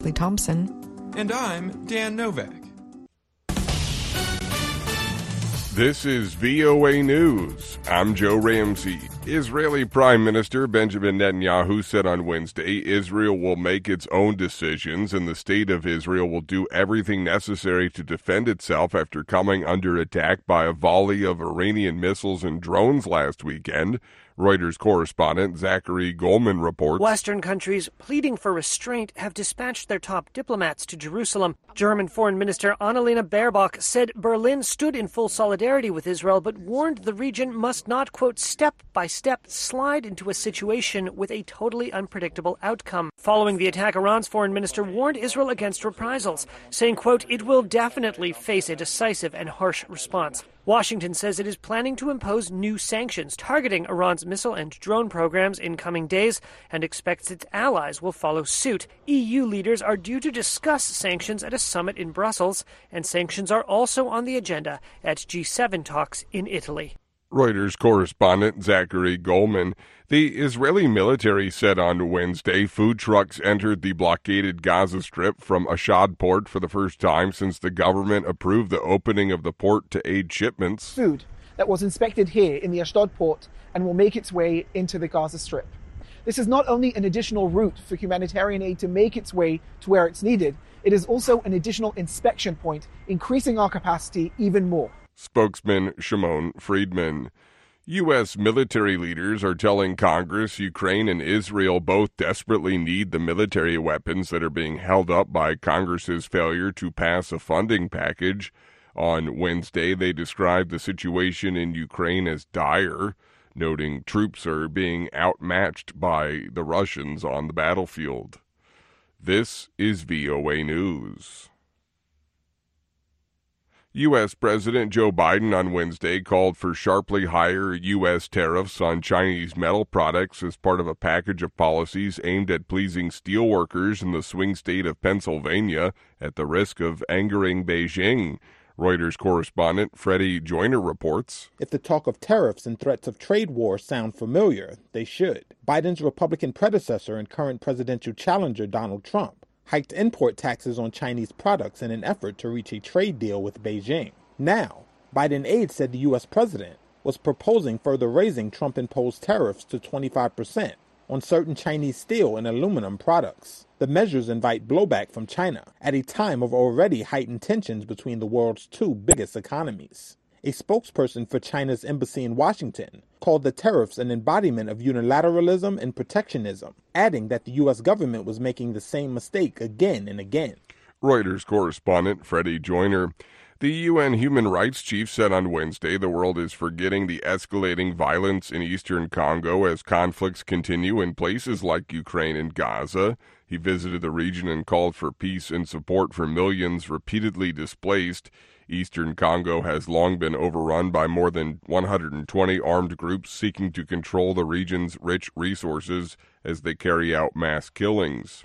Lee Thompson. And I'm Dan Novak. This is VOA News. I'm Joe Ramsey. Israeli Prime Minister Benjamin Netanyahu said on Wednesday Israel will make its own decisions and the state of Israel will do everything necessary to defend itself after coming under attack by a volley of Iranian missiles and drones last weekend. Reuters correspondent Zachary Goldman reports. Western countries pleading for restraint have dispatched their top diplomats to Jerusalem. German Foreign Minister Annalena Baerbock said Berlin stood in full solidarity with Israel, but warned the region must not, quote, step by step slide into a situation with a totally unpredictable outcome. Following the attack, Iran's foreign minister warned Israel against reprisals, saying, quote, it will definitely face a decisive and harsh response. Washington says it is planning to impose new sanctions targeting Iran's missile and drone programs in coming days and expects its allies will follow suit. EU leaders are due to discuss sanctions at a summit in Brussels, and sanctions are also on the agenda at G7 talks in Italy. Reuters correspondent Zachary Goldman. The Israeli military said on Wednesday food trucks entered the blockaded Gaza Strip from Ashdod port for the first time since the government approved the opening of the port to aid shipments. Food that was inspected here in the Ashdod port and will make its way into the Gaza Strip. This is not only an additional route for humanitarian aid to make its way to where it's needed, it is also an additional inspection point, increasing our capacity even more. Spokesman Shimon Friedman. U.S. military leaders are telling Congress Ukraine and Israel both desperately need the military weapons that are being held up by Congress's failure to pass a funding package. On Wednesday, they described the situation in Ukraine as dire, noting troops are being outmatched by the Russians on the battlefield. This is VOA News. U.S. President Joe Biden on Wednesday called for sharply higher U.S. tariffs on Chinese metal products as part of a package of policies aimed at pleasing steelworkers in the swing state of Pennsylvania at the risk of angering Beijing. Reuters correspondent Freddie Joyner reports. If the talk of tariffs and threats of trade war sound familiar, they should. Biden's Republican predecessor and current presidential challenger Donald Trump hiked import taxes on Chinese products in an effort to reach a trade deal with Beijing. Now, Biden aides said the U.S. president was proposing further raising Trump-imposed tariffs to 25% on certain Chinese steel and aluminum products. The measures invite blowback from China at a time of already heightened tensions between the world's two biggest economies. A spokesperson for China's embassy in Washington called the tariffs an embodiment of unilateralism and protectionism, adding that the U.S. government was making the same mistake again and again. Reuters correspondent Freddie Joyner. The UN Human Rights Chief said on Wednesday the world is forgetting the escalating violence in eastern Congo as conflicts continue in places like Ukraine and Gaza. He visited the region and called for peace and support for millions repeatedly displaced. Eastern Congo has long been overrun by more than 120 armed groups seeking to control the region's rich resources as they carry out mass killings.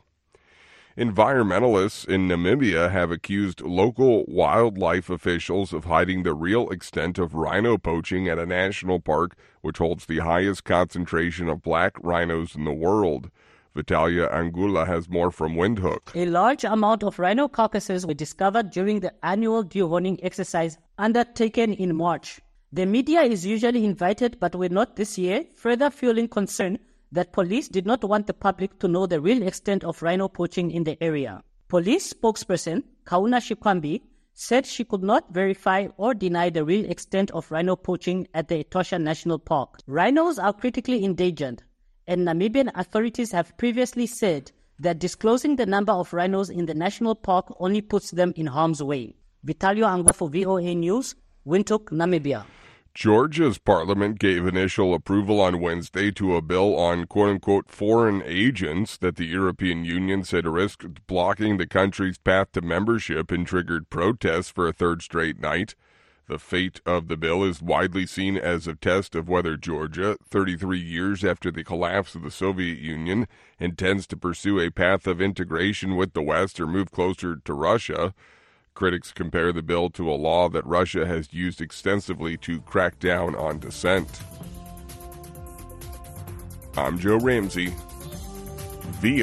Environmentalists in Namibia have accused local wildlife officials of hiding the real extent of rhino poaching at a national park which holds the highest concentration of black rhinos in the world. Vitalia Angula has more from Windhoek. A large amount of rhino carcasses were discovered during the annual deer hunting exercise undertaken in March. The media is usually invited but were not this year, further fueling concern that police did not want the public to know the real extent of rhino poaching in the area. Police spokesperson Kauna Shikwambi said she could not verify or deny the real extent of rhino poaching at the Etosha National Park. Rhinos are critically endangered, and Namibian authorities have previously said that disclosing the number of rhinos in the national park only puts them in harm's way. Vitalio Angwa for VOA News, Windhoek, Namibia. Georgia's parliament gave initial approval on Wednesday to a bill on quote-unquote foreign agents that the European Union said risked blocking the country's path to membership and triggered protests for a third straight night. The fate of the bill is widely seen as a test of whether Georgia, 33 years after the collapse of the Soviet Union, intends to pursue a path of integration with the West or move closer to Russia. Critics compare the bill to a law that Russia has used extensively to crack down on dissent. I'm Joe Ramsey, VOA.